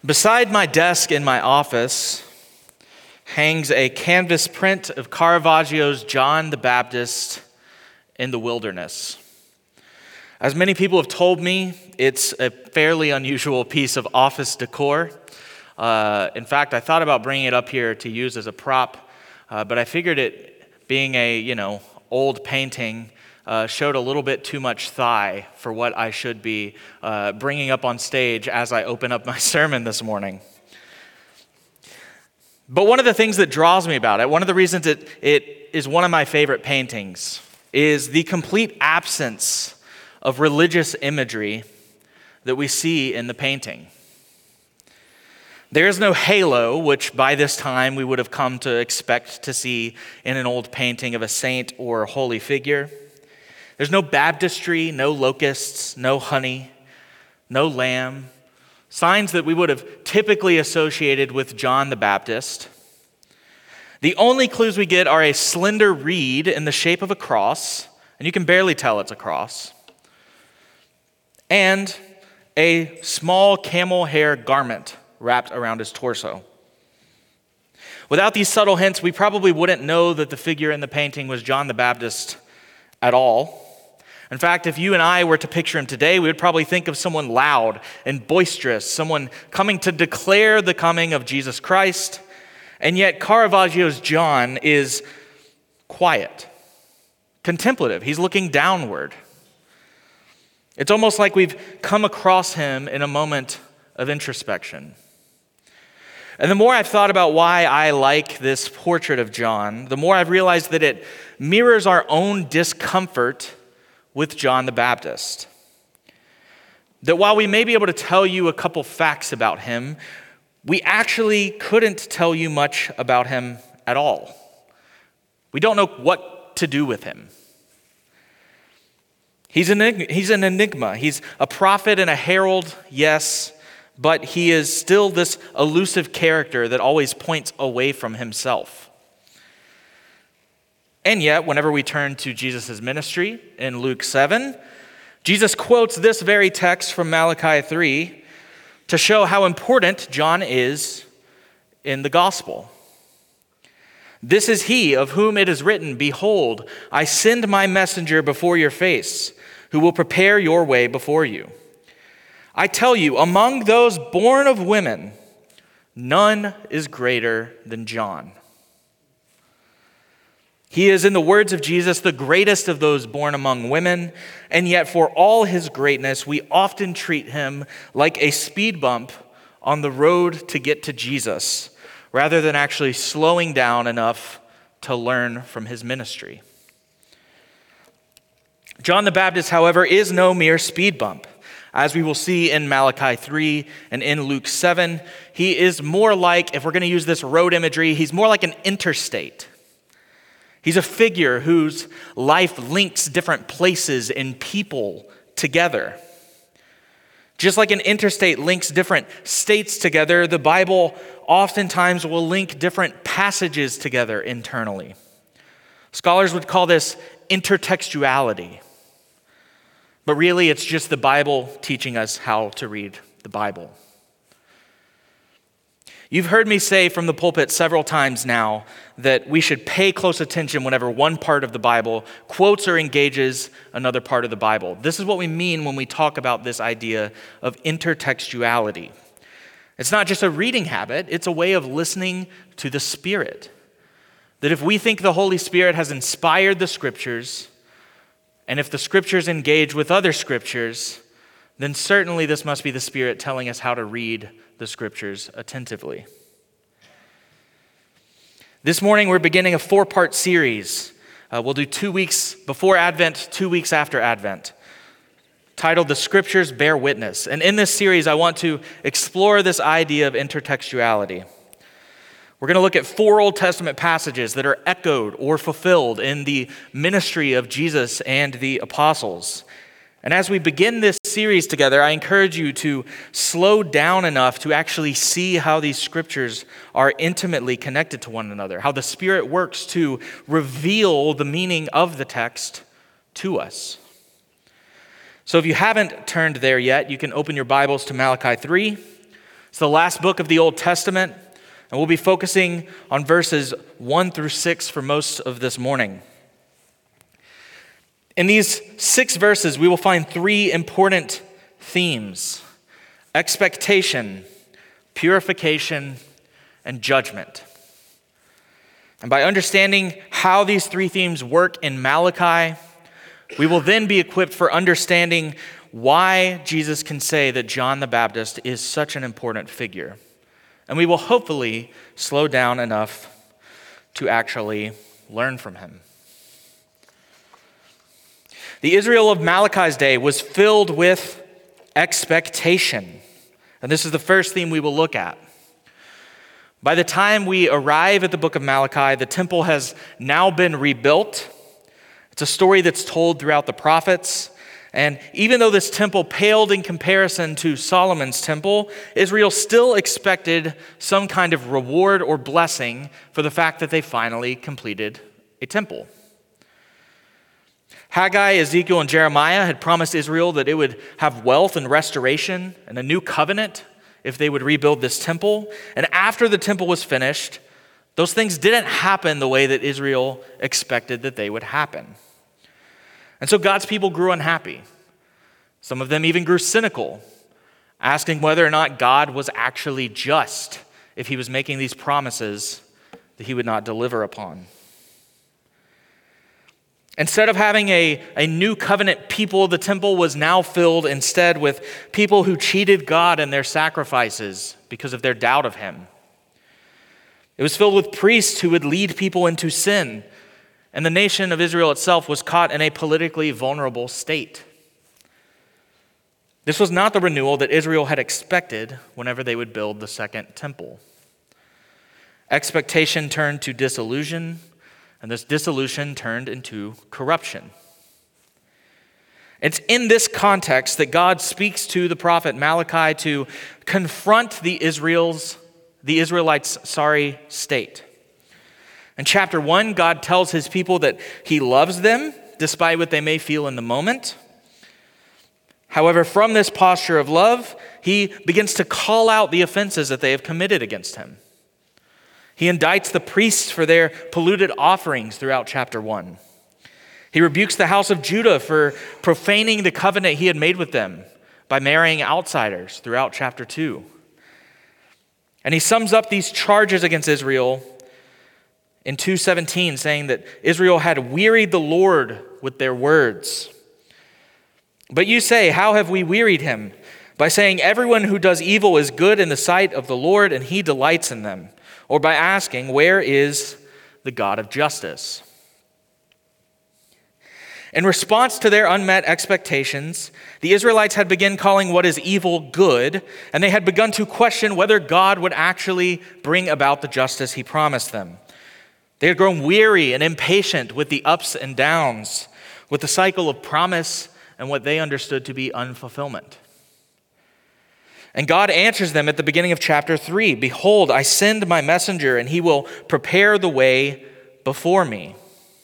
Beside my desk in my office hangs a canvas print of Caravaggio's John the Baptist in the Wilderness. As many people have told me, it's a fairly unusual piece of office decor. In fact, I thought about bringing it up here to use as a prop, but I figured it being a, old painting showed a little bit too much thigh for what I should be bringing up on stage as I open up my sermon this morning. But one of the things that draws me about it, one of the reasons it is one of my favorite paintings, is the complete absence of religious imagery that we see in the painting. There is no halo, which by this time we would have come to expect to see in an old painting of a saint or a holy figure. There's no baptistry, no locusts, no honey, no lamb, signs that we would have typically associated with John the Baptist. The only clues we get are a slender reed in the shape of a cross, and you can barely tell it's a cross, and a small camel hair garment wrapped around his torso. Without these subtle hints, we probably wouldn't know that the figure in the painting was John the Baptist at all. In fact, if you and I were to picture him today, we would probably think of someone loud and boisterous, someone coming to declare the coming of Jesus Christ. And yet Caravaggio's John is quiet, contemplative. He's looking downward. It's almost like we've come across him in a moment of introspection. And the more I've thought about why I like this portrait of John, the more I've realized that it mirrors our own discomfort with John the Baptist. That while we may be able to tell you a couple facts about him, we actually couldn't tell you much about him at all. We don't know what to do with him. He's an enigma. He's a prophet and a herald, yes, but he is still this elusive character that always points away from himself. And yet, whenever we turn to Jesus' ministry in Luke 7, Jesus quotes this very text from Malachi 3 to show how important John is in the gospel. This is he of whom it is written, "Behold, I send my messenger before your face, who will prepare your way before you. I tell you, among those born of women, none is greater than John." He is, in the words of Jesus, the greatest of those born among women, and yet for all his greatness, we often treat him like a speed bump on the road to get to Jesus, rather than actually slowing down enough to learn from his ministry. John the Baptist, however, is no mere speed bump. As we will see in Malachi 3 and in Luke 7, he is more like, if we're going to use this road imagery, he's more like an interstate. He's a figure whose life links different places and people together. Just like an interstate links different states together, the Bible oftentimes will link different passages together internally. Scholars would call this intertextuality. But really, it's just the Bible teaching us how to read the Bible. You've heard me say from the pulpit several times now that we should pay close attention whenever one part of the Bible quotes or engages another part of the Bible. This is what we mean when we talk about this idea of intertextuality. It's not just a reading habit, it's a way of listening to the Spirit. That if we think the Holy Spirit has inspired the Scriptures, and if the Scriptures engage with other Scriptures, then certainly this must be the Spirit telling us how to read the Scriptures attentively. This morning we're beginning a 4-part series. We'll do 2 weeks before Advent, 2 weeks after Advent, titled "The Scriptures Bear Witness." And in this series I want to explore this idea of intertextuality. We're going to look at 4 Old Testament passages that are echoed or fulfilled in the ministry of Jesus and the apostles. And as we begin this series together, I encourage you to slow down enough to actually see how these scriptures are intimately connected to one another, how the Spirit works to reveal the meaning of the text to us. So if you haven't turned there yet, you can open your Bibles to Malachi 3, It's the last book of the Old Testament, and we'll be focusing on verses 1 through 6 for most of this morning. In these 6 verses, we will find 3 important themes: expectation, purification, and judgment. And by understanding how these 3 themes work in Malachi, we will then be equipped for understanding why Jesus can say that John the Baptist is such an important figure. And we will hopefully slow down enough to actually learn from him. The Israel of Malachi's day was filled with expectation. And this is the first theme we will look at. By the time we arrive at the book of Malachi, the temple has now been rebuilt. It's a story that's told throughout the prophets. And even though this temple paled in comparison to Solomon's temple, Israel still expected some kind of reward or blessing for the fact that they finally completed a temple. Haggai, Ezekiel, and Jeremiah had promised Israel that it would have wealth and restoration and a new covenant if they would rebuild this temple. And after the temple was finished, those things didn't happen the way that Israel expected that they would happen. And so God's people grew unhappy. Some of them even grew cynical, asking whether or not God was actually just if he was making these promises that he would not deliver upon. Instead of having a new covenant people, the temple was now filled instead with people who cheated God in their sacrifices because of their doubt of him. It was filled with priests who would lead people into sin, and the nation of Israel itself was caught in a politically vulnerable state. This was not the renewal that Israel had expected whenever they would build the second temple. Expectation turned to disillusion, and this disillusion turned into corruption. It's in this context that God speaks to the prophet Malachi to confront the Israelites' sorry state. In chapter 1, God tells his people that he loves them despite what they may feel in the moment. However, from this posture of love, he begins to call out the offenses that they have committed against him. He indicts the priests for their polluted offerings throughout chapter 1. He rebukes the house of Judah for profaning the covenant he had made with them by marrying outsiders throughout chapter 2. And he sums up these charges against Israel in 2:17, saying that Israel had wearied the Lord with their words. But you say, how have we wearied him? By saying everyone who does evil is good in the sight of the Lord, and he delights in them. Or by asking, where is the God of justice? In response to their unmet expectations, the Israelites had begun calling what is evil good, and they had begun to question whether God would actually bring about the justice he promised them. They had grown weary and impatient with the ups and downs, with the cycle of promise and what they understood to be unfulfillment. And God answers them at the beginning of chapter 3. Behold, I send my messenger, and he will prepare the way before me.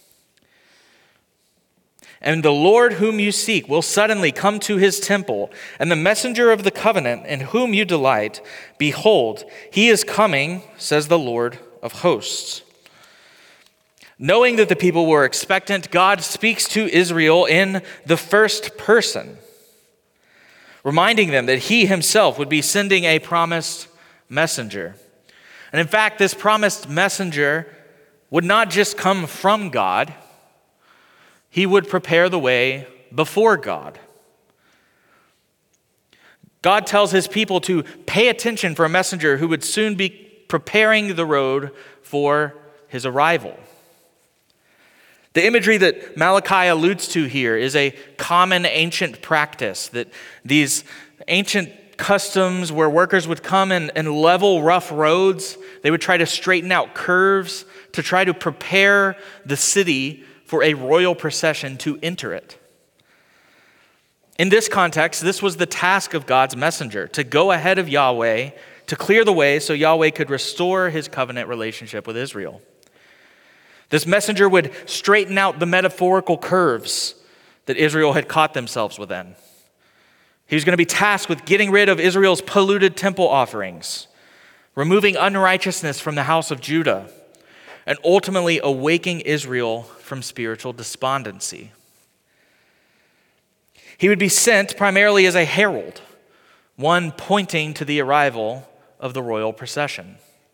And the Lord whom you seek will suddenly come to his temple, and the messenger of the covenant in whom you delight, behold, he is coming, says the Lord of hosts. Knowing that the people were expectant, God speaks to Israel in the first person, reminding them that he himself would be sending a promised messenger. And in fact, this promised messenger would not just come from God, he would prepare the way before God. God tells his people to pay attention for a messenger who would soon be preparing the road for his arrival. The imagery that Malachi alludes to here is a common ancient practice, that these ancient customs where workers would come and level rough roads, they would try to straighten out curves to try to prepare the city for a royal procession to enter it. In this context, this was the task of God's messenger, to go ahead of Yahweh, to clear the way so Yahweh could restore his covenant relationship with Israel. This messenger would straighten out the metaphorical curves that Israel had caught themselves within. He was going to be tasked with getting rid of Israel's polluted temple offerings, removing unrighteousness from the house of Judah, and ultimately awakening Israel from spiritual despondency. He would be sent primarily as a herald, one pointing to the arrival of the royal procession.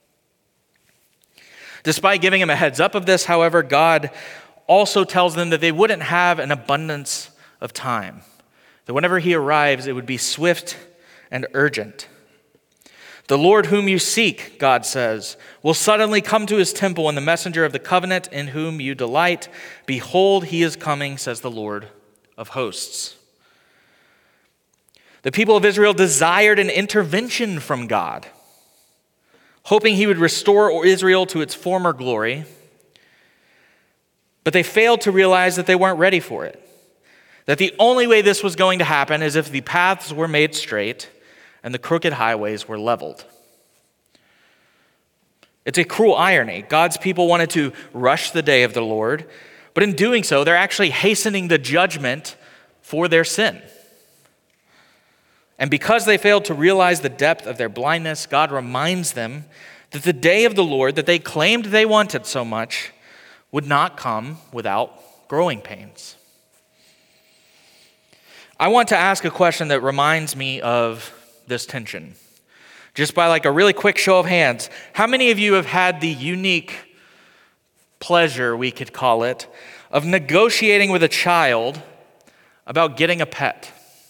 Despite giving him a heads up of this, however, God also tells them that they wouldn't have an abundance of time, that whenever he arrives, it would be swift and urgent. The Lord whom you seek, God says, will suddenly come to his temple, and the messenger of the covenant in whom you delight. Behold, he is coming, says the Lord of hosts. The people of Israel desired an intervention from God, hoping he would restore Israel to its former glory, but they failed to realize that they weren't ready for it, that the only way this was going to happen is if the paths were made straight and the crooked highways were leveled. It's a cruel irony. God's people wanted to rush the day of the Lord, but in doing so, they're actually hastening the judgment for their sin. And because they failed to realize the depth of their blindness, God reminds them that the day of the Lord that they claimed they wanted so much would not come without growing pains. I want to ask a question that reminds me of this tension. Just by like a really quick show of hands, how many of you have had the unique pleasure, we could call it, of negotiating with a child about getting a pet?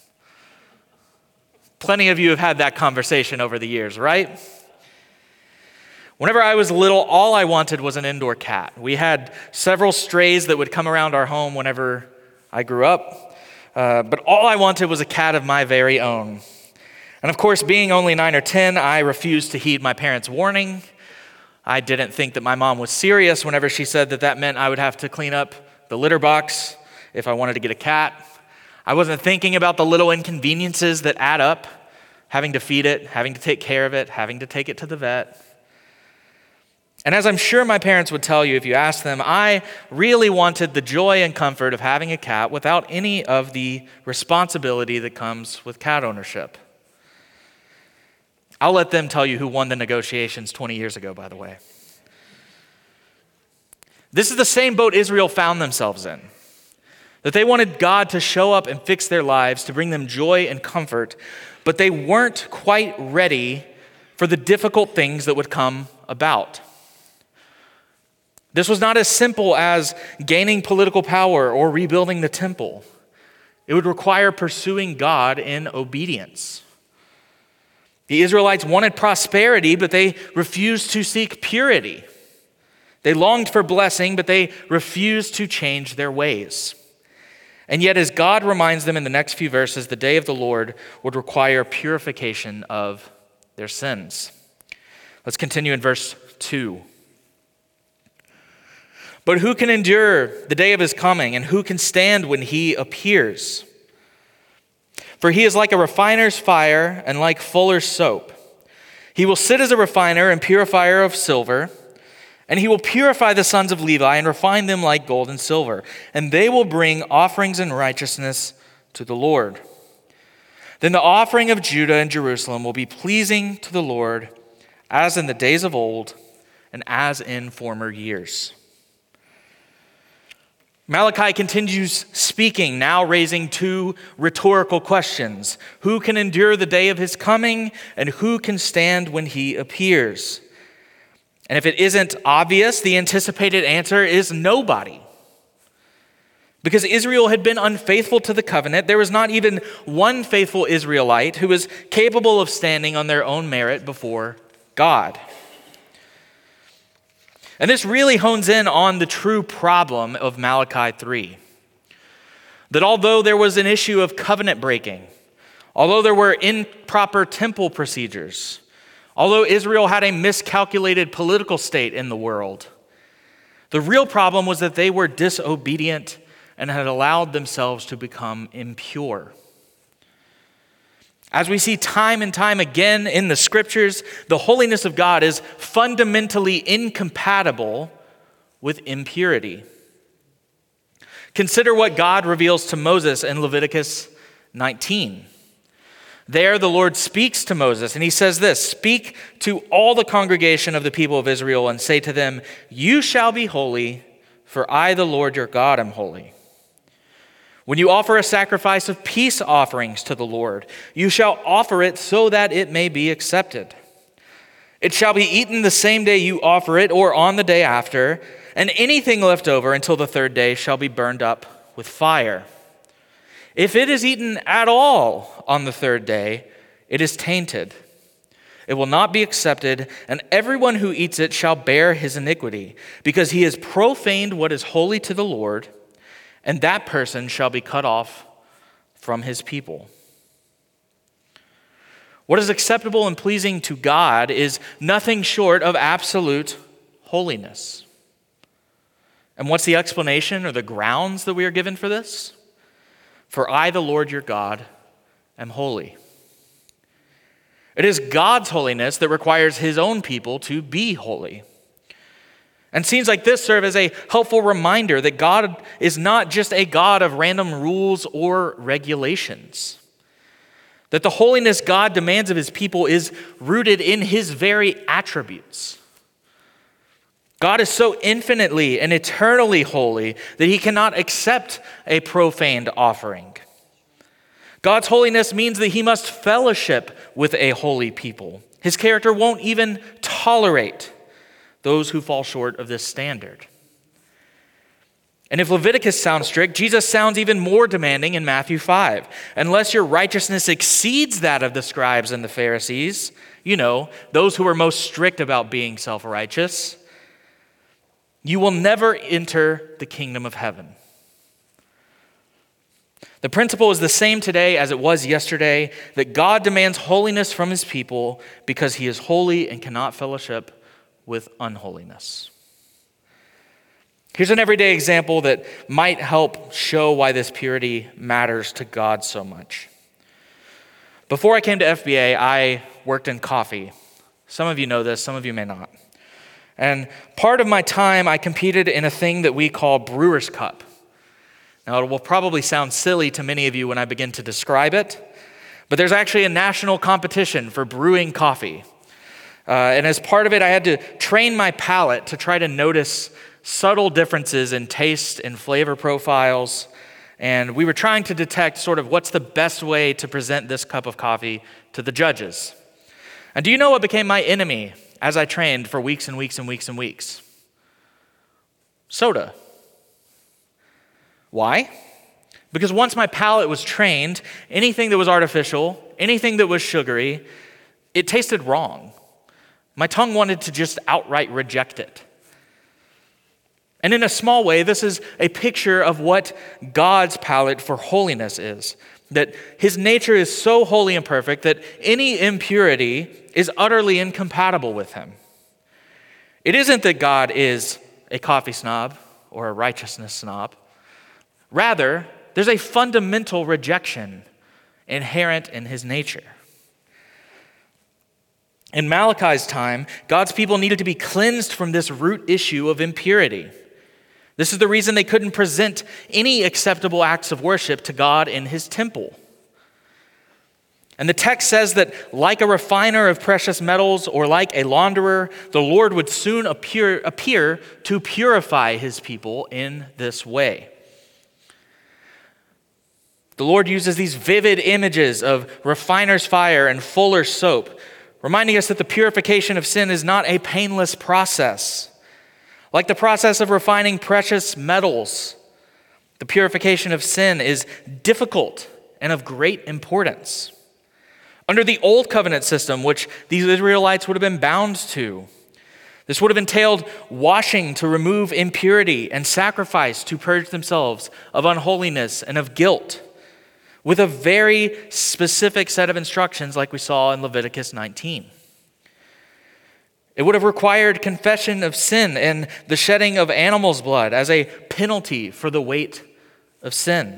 Plenty of you have had that conversation over the years, right? Whenever I was little, all I wanted was an indoor cat. We had several strays that would come around our home whenever I grew up, but all I wanted was a cat of my very own. And of course, being only 9 or 10, I refused to heed my parents' warning. I didn't think that my mom was serious whenever she said that that meant I would have to clean up the litter box if I wanted to get a cat. I wasn't thinking about the little inconveniences that add up, having to feed it, having to take care of it, having to take it to the vet. And as I'm sure my parents would tell you if you asked them, I really wanted the joy and comfort of having a cat without any of the responsibility that comes with cat ownership. I'll let them tell you who won the negotiations 20 years ago, by the way. This is the same boat Israel found themselves in. That they wanted God to show up and fix their lives, to bring them joy and comfort, but they weren't quite ready for the difficult things that would come about. This was not as simple as gaining political power or rebuilding the temple. It would require pursuing God in obedience. The Israelites wanted prosperity, but they refused to seek purity. They longed for blessing, but they refused to change their ways. And yet, as God reminds them in the next few verses, the day of the Lord would require purification of their sins. Let's continue in verse 2. But who can endure the day of his coming, and who can stand when he appears? For he is like a refiner's fire and like fuller's soap. He will sit as a refiner and purifier of silver, and he will purify the sons of Levi and refine them like gold and silver, and they will bring offerings in righteousness to the Lord. Then the offering of Judah and Jerusalem will be pleasing to the Lord, as in the days of old and as in former years. Malachi continues speaking, now raising two rhetorical questions. Who can endure the day of his coming, and who can stand when he appears? And if it isn't obvious, the anticipated answer is nobody. Because Israel had been unfaithful to the covenant, there was not even one faithful Israelite who was capable of standing on their own merit before God. And this really hones in on the true problem of Malachi 3. That although there was an issue of covenant breaking, although there were improper temple procedures, although Israel had a miscalculated political state in the world, the real problem was that they were disobedient and had allowed themselves to become impure. As we see time and time again in the scriptures, the holiness of God is fundamentally incompatible with impurity. Consider what God reveals to Moses in Leviticus 19. There the Lord speaks to Moses, and he says this, "Speak to all the congregation of the people of Israel and say to them, 'You shall be holy, for I, the Lord your God, am holy. When you offer a sacrifice of peace offerings to the Lord, you shall offer it so that it may be accepted. It shall be eaten the same day you offer it or on the day after, and anything left over until the third day shall be burned up with fire. If it is eaten at all on the third day, it is tainted. It will not be accepted, and everyone who eats it shall bear his iniquity, because he has profaned what is holy to the Lord, and that person shall be cut off from his people.'" What is acceptable and pleasing to God is nothing short of absolute holiness. And what's the explanation or the grounds that we are given for this? "For I, the Lord your God, am holy." It is God's holiness that requires his own people to be holy. And scenes like this serve as a helpful reminder that God is not just a God of random rules or regulations. That the holiness God demands of his people is rooted in his very attributes. God is so infinitely and eternally holy that he cannot accept a profaned offering. God's holiness means that he must fellowship with a holy people. His character won't even tolerate those who fall short of this standard. And if Leviticus sounds strict, Jesus sounds even more demanding in Matthew 5. "Unless your righteousness exceeds that of the scribes and the Pharisees," those who are most strict about being self-righteous, "you will never enter the kingdom of heaven." The principle is the same today as it was yesterday, that God demands holiness from his people because he is holy and cannot fellowship with unholiness. Here's an everyday example that might help show why this purity matters to God so much. Before I came to FBA, I worked in coffee. Some of you know this, some of you may not. And part of my time, I competed in a thing that we call Brewer's Cup. Now, it will probably sound silly to many of you when I begin to describe it, but there's actually a national competition for brewing coffee. And as part of it, I had to train my palate to try to notice subtle differences in taste and flavor profiles. And we were trying to detect sort of what's the best way to present this cup of coffee to the judges. And do you know what became my enemy as I trained for weeks and weeks and weeks and weeks? Soda. Why? Because once my palate was trained, anything that was artificial, anything that was sugary, it tasted wrong. My tongue wanted to just outright reject it. And in a small way, this is a picture of what God's palate for holiness is. That his nature is so holy and perfect that any impurity is utterly incompatible with him. It isn't that God is a coffee snob or a righteousness snob. Rather, there's a fundamental rejection inherent in his nature. In Malachi's time, God's people needed to be cleansed from this root issue of impurity. This is the reason they couldn't present any acceptable acts of worship to God in his temple. And the text says that like a refiner of precious metals or like a launderer, the Lord would soon appear to purify his people in this way. The Lord uses these vivid images of refiner's fire and fuller's soap, reminding us that the purification of sin is not a painless process. Like the process of refining precious metals, the purification of sin is difficult and of great importance. Under the old covenant system, which these Israelites would have been bound to, this would have entailed washing to remove impurity and sacrifice to purge themselves of unholiness and of guilt, with a very specific set of instructions like we saw in Leviticus 19. It would have required confession of sin and the shedding of animals' blood as a penalty for the weight of sin.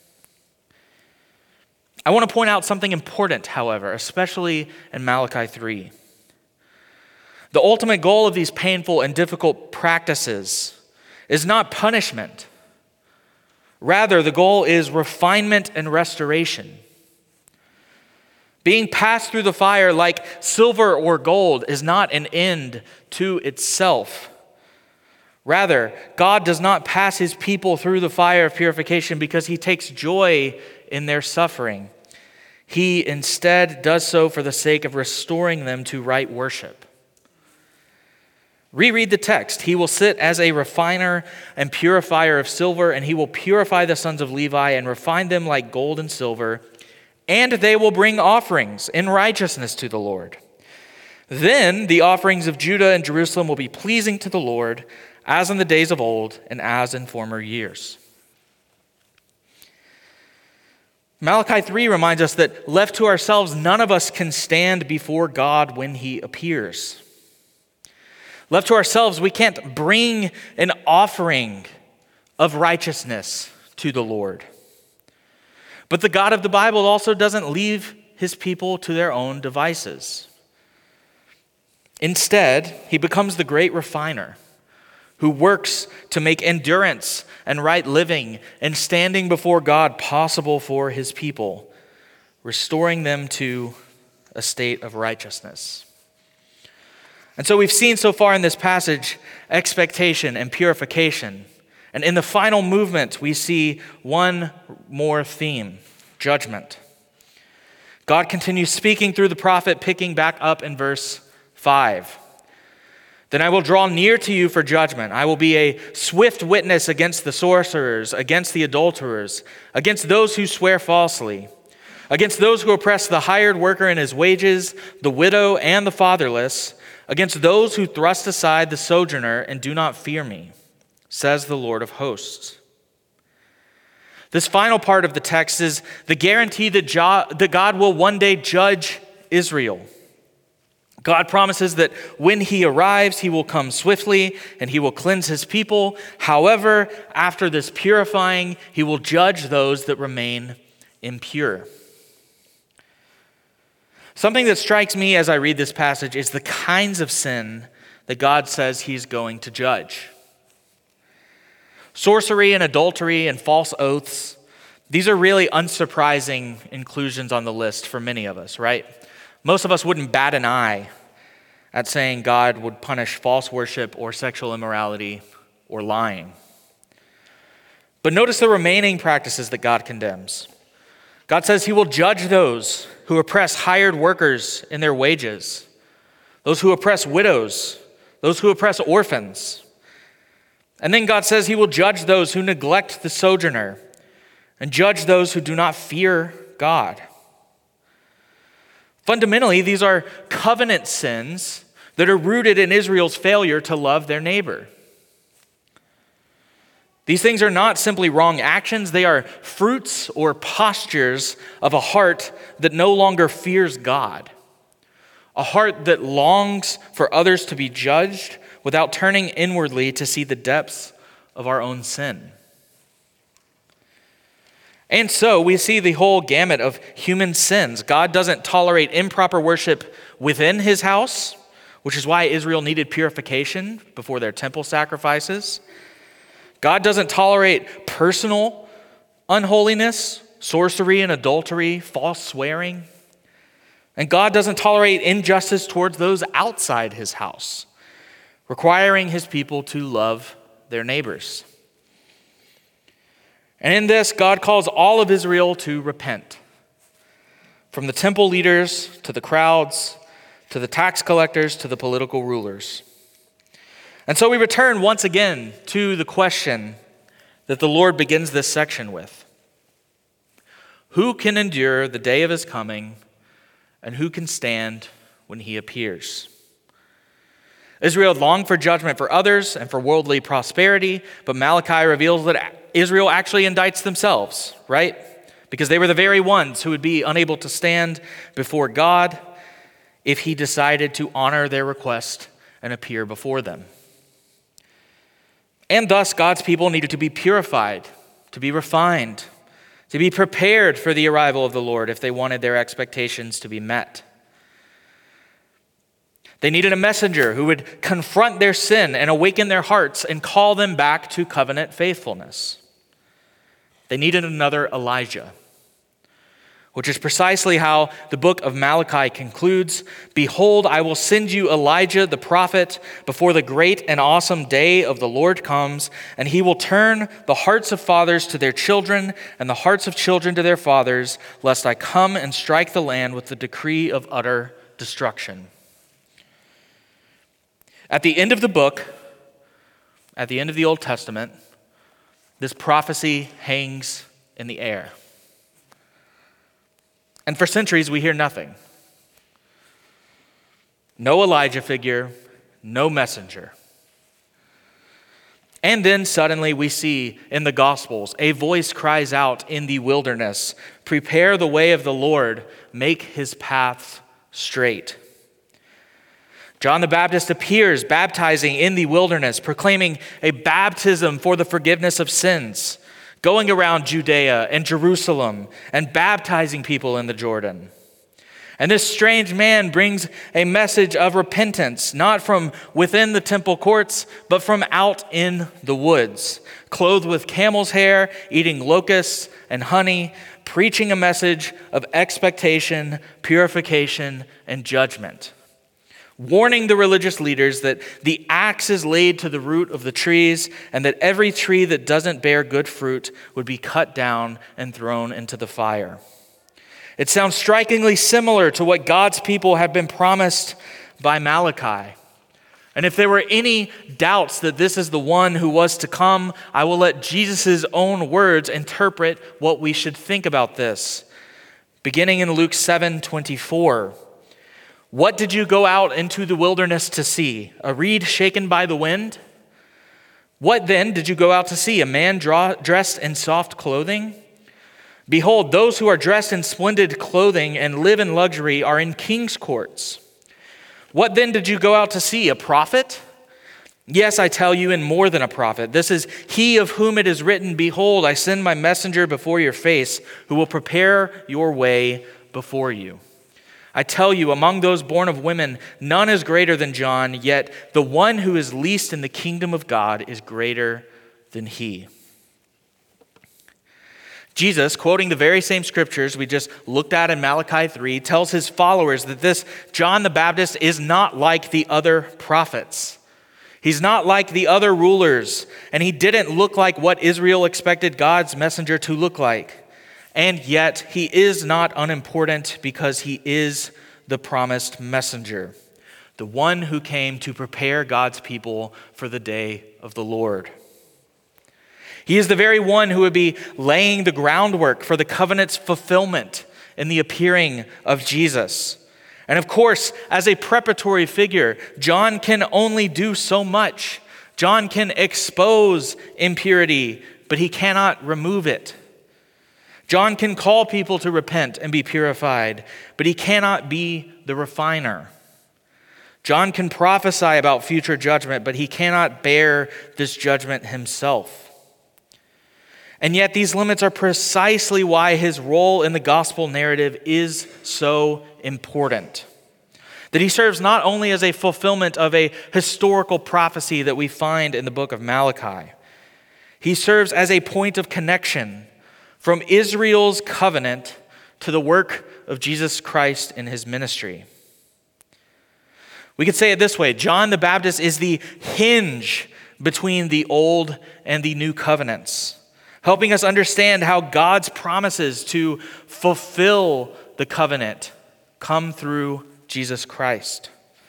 I want to point out something important, however, especially in Malachi 3. The ultimate goal of these painful and difficult practices is not punishment. Rather, the goal is refinement and restoration. Being passed through the fire like silver or gold is not an end to itself. Rather, God does not pass his people through the fire of purification because he takes joy in their suffering. He instead does so for the sake of restoring them to right worship. Reread the text. He will sit as a refiner and purifier of silver, and he will purify the sons of Levi and refine them like gold and silver, and they will bring offerings in righteousness to the Lord. Then the offerings of Judah and Jerusalem will be pleasing to the Lord, as in the days of old and as in former years. Malachi 3 reminds us that left to ourselves, none of us can stand before God when he appears. Left to ourselves, we can't bring an offering of righteousness to the Lord. But the God of the Bible also doesn't leave his people to their own devices. Instead, he becomes the great refiner who works to make endurance and right living and standing before God possible for his people, restoring them to a state of righteousness. And so we've seen so far in this passage expectation and purification. And in the final movement, we see one more theme: judgment. God continues speaking through the prophet, picking back up in verse 5. Then I will draw near to you for judgment. I will be a swift witness against the sorcerers, against the adulterers, against those who swear falsely, against those who oppress the hired worker in his wages, the widow and the fatherless, against those who thrust aside the sojourner and do not fear me, says the Lord of hosts. This final part of the text is the guarantee that God will one day judge Israel. God promises that when he arrives, he will come swiftly and he will cleanse his people. However, after this purifying, he will judge those that remain impure. Something that strikes me as I read this passage is the kinds of sin that God says he's going to judge. Sorcery and adultery and false oaths, these are really unsurprising inclusions on the list for many of us, right? Most of us wouldn't bat an eye at saying God would punish false worship or sexual immorality or lying. But notice the remaining practices that God condemns. God says he will judge those who oppress hired workers in their wages, those who oppress widows, those who oppress orphans. And then God says he will judge those who neglect the sojourner and judge those who do not fear God. Fundamentally, these are covenant sins that are rooted in Israel's failure to love their neighbor. These things are not simply wrong actions, they are fruits or postures of a heart that no longer fears God, a heart that longs for others to be judged without turning inwardly to see the depths of our own sin. And so we see the whole gamut of human sins. God doesn't tolerate improper worship within his house, which is why Israel needed purification before their temple sacrifices. God doesn't tolerate personal unholiness, sorcery and adultery, false swearing. And God doesn't tolerate injustice towards those outside his house, requiring his people to love their neighbors. And in this, God calls all of Israel to repent. From the temple leaders to the crowds, to the tax collectors, to the political rulers. And so we return once again to the question that the Lord begins this section with. Who can endure the day of his coming, and who can stand when he appears? Israel longed for judgment for others and for worldly prosperity, but Malachi reveals that Israel actually indicts themselves, right? Because they were the very ones who would be unable to stand before God if he decided to honor their request and appear before them. And thus, God's people needed to be purified, to be refined, to be prepared for the arrival of the Lord if they wanted their expectations to be met. They needed a messenger who would confront their sin and awaken their hearts and call them back to covenant faithfulness. They needed another Elijah. which is precisely how the book of Malachi concludes. Behold, I will send you Elijah the prophet before the great and awesome day of the Lord comes, and he will turn the hearts of fathers to their children and the hearts of children to their fathers, lest I come and strike the land with the decree of utter destruction. At the end of the book, at the end of the Old Testament, this prophecy hangs in the air. And for centuries, we hear nothing. No Elijah figure, no messenger. And then suddenly we see in the Gospels, a voice cries out in the wilderness, prepare the way of the Lord, make his paths straight. John the Baptist appears baptizing in the wilderness, proclaiming a baptism for the forgiveness of sins, going around Judea and Jerusalem and baptizing people in the Jordan. And this strange man brings a message of repentance, not from within the temple courts, but from out in the woods, clothed with camel's hair, eating locusts and honey, preaching a message of expectation, purification, and judgment, warning the religious leaders that the axe is laid to the root of the trees and that every tree that doesn't bear good fruit would be cut down and thrown into the fire. It sounds strikingly similar to what God's people have been promised by Malachi. And if there were any doubts that this is the one who was to come, I will let Jesus' own words interpret what we should think about this. Beginning in Luke 7:24. What did you go out into the wilderness to see? A reed shaken by the wind? What then did you go out to see? A man dressed in soft clothing? Behold, those who are dressed in splendid clothing and live in luxury are in king's courts. What then did you go out to see? A prophet? Yes, I tell you, and more than a prophet. This is he of whom it is written, behold, I send my messenger before your face, who will prepare your way before you. I tell you, among those born of women, none is greater than John, yet the one who is least in the kingdom of God is greater than he. Jesus, quoting the very same scriptures we just looked at in Malachi 3, tells his followers that this John the Baptist is not like the other prophets. He's not like the other rulers, and he didn't look like what Israel expected God's messenger to look like. And yet, he is not unimportant because he is the promised messenger, the one who came to prepare God's people for the day of the Lord. He is the very one who would be laying the groundwork for the covenant's fulfillment in the appearing of Jesus. And of course, as a preparatory figure, John can only do so much. John can expose impurity, but he cannot remove it. John can call people to repent and be purified, but he cannot be the refiner. John can prophesy about future judgment, but he cannot bear this judgment himself. And yet these limits are precisely why his role in the gospel narrative is so important. That he serves not only as a fulfillment of a historical prophecy that we find in the book of Malachi, he serves as a point of connection from Israel's covenant to the work of Jesus Christ in his ministry. We could say it this way: John the Baptist is the hinge between the old and the new covenants, helping us understand how God's promises to fulfill the covenant come through Jesus Christ.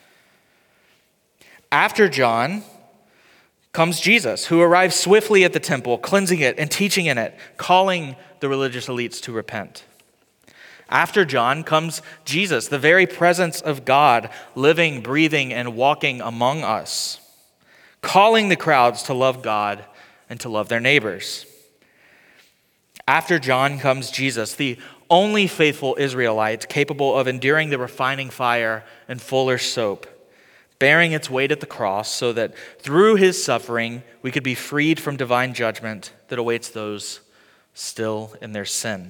After John comes Jesus, who arrives swiftly at the temple, cleansing it and teaching in it, calling the religious elites to repent. After John comes Jesus, the very presence of God, living, breathing, and walking among us, calling the crowds to love God and to love their neighbors. After John comes Jesus, the only faithful Israelite capable of enduring the refining fire and fuller's soap, bearing its weight at the cross so that through his suffering we could be freed from divine judgment that awaits those still in their sin.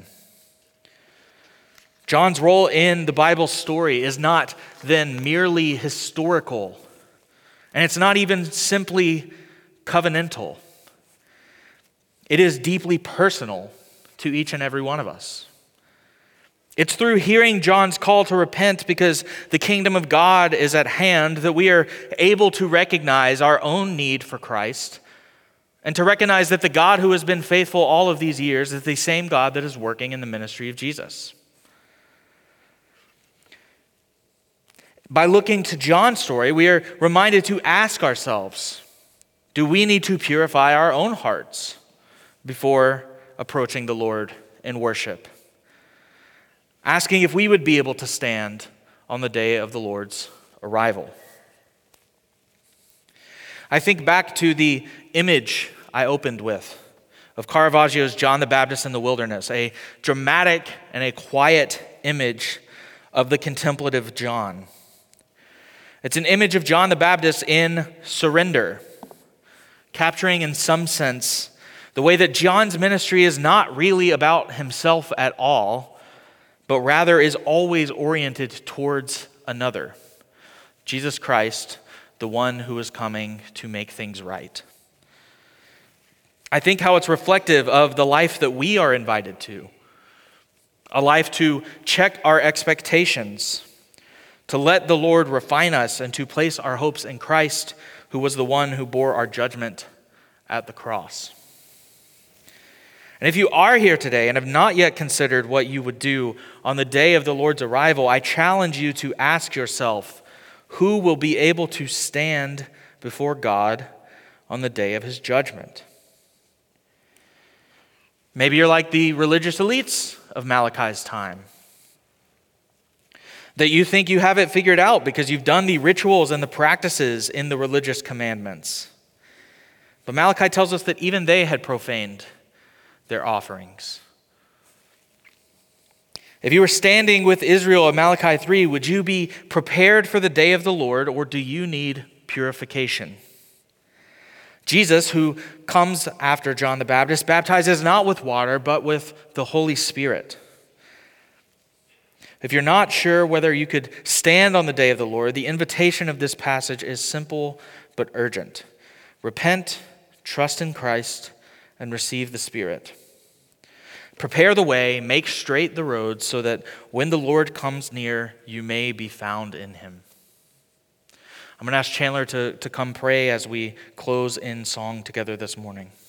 John's role in the Bible story is not then merely historical, and it's not even simply covenantal. It is deeply personal to each and every one of us. It's through hearing John's call to repent because the kingdom of God is at hand that we are able to recognize our own need for Christ and to recognize that the God who has been faithful all of these years is the same God that is working in the ministry of Jesus. By looking to John's story, we are reminded to ask ourselves, do we need to purify our own hearts before approaching the Lord in worship? Asking if we would be able to stand on the day of the Lord's arrival. I think back to the image I opened with of Caravaggio's John the Baptist in the Wilderness, a dramatic and a quiet image of the contemplative John. It's an image of John the Baptist in surrender, capturing in some sense the way that John's ministry is not really about himself at all, but rather is always oriented towards another, Jesus Christ, the one who is coming to make things right. I think how it's reflective of the life that we are invited to, a life to check our expectations, to let the Lord refine us, and to place our hopes in Christ, who was the one who bore our judgment at the cross. And if you are here today and have not yet considered what you would do on the day of the Lord's arrival, I challenge you to ask yourself, who will be able to stand before God on the day of his judgment? Maybe you're like the religious elites of Malachi's time, that you think you have it figured out because you've done the rituals and the practices in the religious commandments. But Malachi tells us that even they had profaned their offerings. If you were standing with Israel at Malachi 3, would you be prepared for the day of the Lord, or do you need purification? Jesus, who comes after John the Baptist, baptizes not with water, but with the Holy Spirit. If you're not sure whether you could stand on the day of the Lord, the invitation of this passage is simple but urgent. Repent, trust in Christ, and receive the Spirit. Prepare the way, make straight the road, so that when the Lord comes near, you may be found in him. I'm going to ask Chandler to come pray as we close in song together this morning.